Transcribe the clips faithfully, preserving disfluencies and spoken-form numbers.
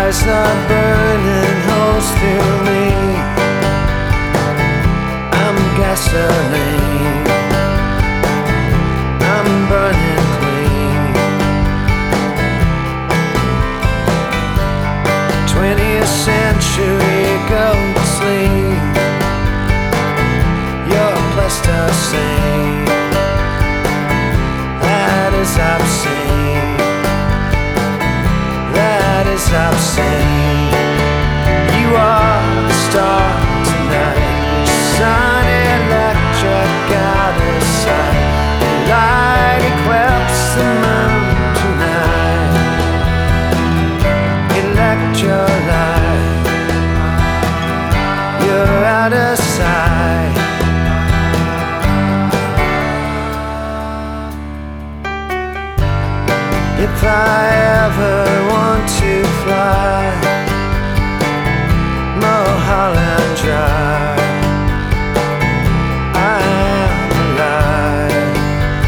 eyes are burning holes through me. I'm gasoline, I'm burning clean. twentieth century, go to sleep. You're plasticine, that is obscene. That is obscene. You are the star tonight, sun electric out of sight. Light eclipse the moon tonight. Electrolyte, you're out of sight. If I ever want to fly Mulholland Drive, I am alive.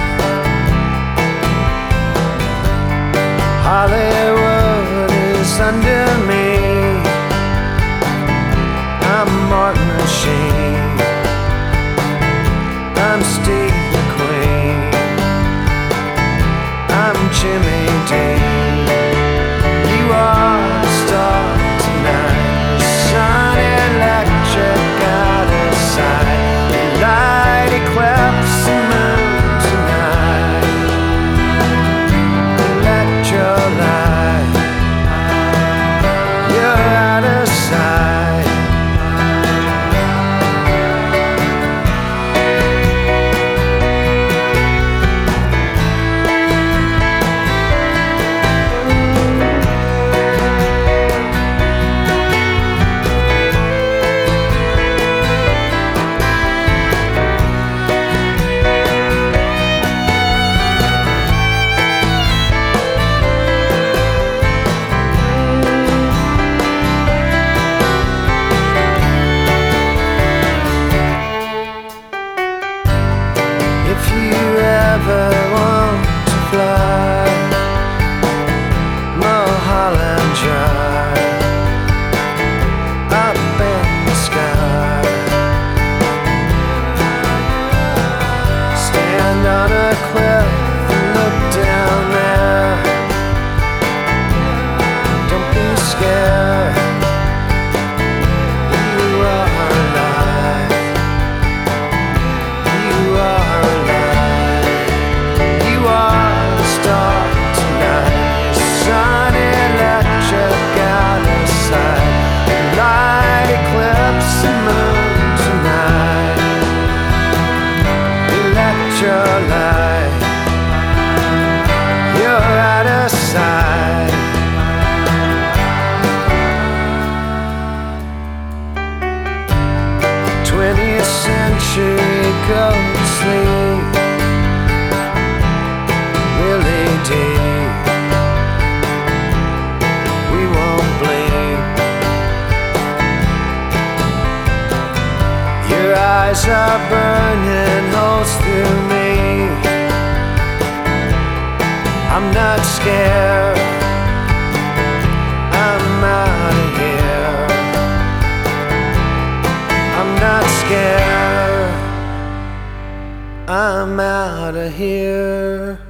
Hollywood is under me. I'm Martin Sheen, I'm Steve McQueen, I'm Jimmy Dean. You are the star tonight, sun electric out of sight. Light eclipse the moon tonight. Electrolyte, you're out of sight. If you ever want to fly Mulholland Drive, up in the sky, stand on a cliff and look down there. Don't be scared, you are alive. You are alive. You are the star tonight, sun electric out of sight. Light eclipse the moon tonight. Electrolyte, you're out of sight. twentieth century, go to sleep. Willie D, we won't bleed. Your eyes are burning holes through me. I'm not scared, I'm out of here. I'm not scared, I'm out of here.